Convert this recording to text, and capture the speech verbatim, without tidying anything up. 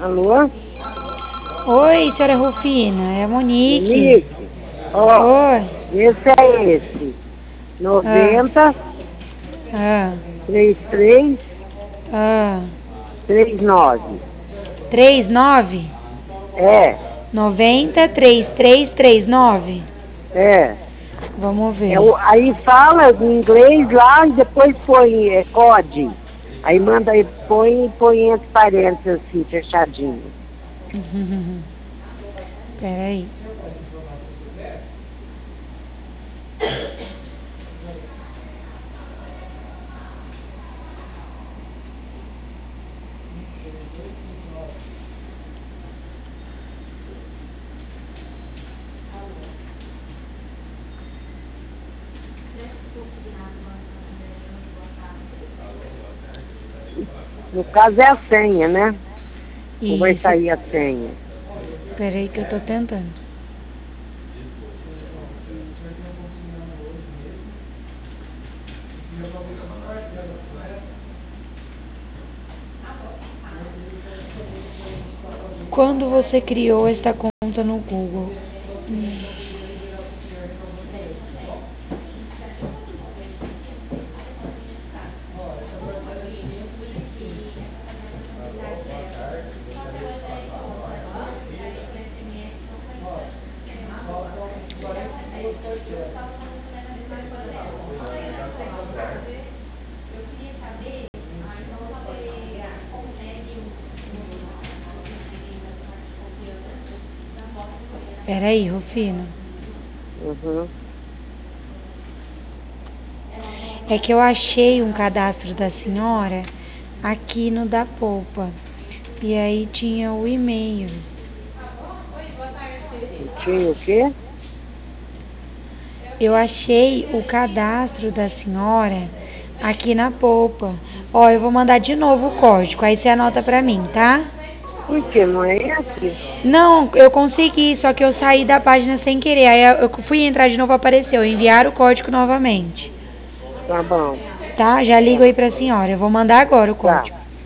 Alô? Oi, senhora Rufina, é a Monique. Monique? Ó, Oi. esse é esse. Ah, noventa, ah, trinta e três, ah. trinta e nove. trinta e nove? É, noventa, trinta e três, trinta e nove? é. Vamos é ver. o, aí fala em inglês lá e depois põe é, C O D. Aí manda, aí põe, põe entre parênteses assim, fechadinho. Peraí. No caso é a senha, né? Ou vai Isso. sair a senha? Peraí que eu tô tentando. Quando você criou esta conta no Google? Peraí, Rufina. Uhum. É que eu achei um cadastro da senhora aqui no da Poupa. E aí tinha o e-mail. Tinha o quê? Eu achei o cadastro da senhora aqui na Poupa. Ó, eu vou mandar de novo o código, aí você anota pra mim, tá? Por quê? Não é esse? Não, eu consegui, só que eu saí da página sem querer. Aí eu fui entrar de novo, apareceu. Enviar o código novamente. Tá bom. Tá? Já ligo aí pra senhora. Eu vou mandar agora o Tá. código.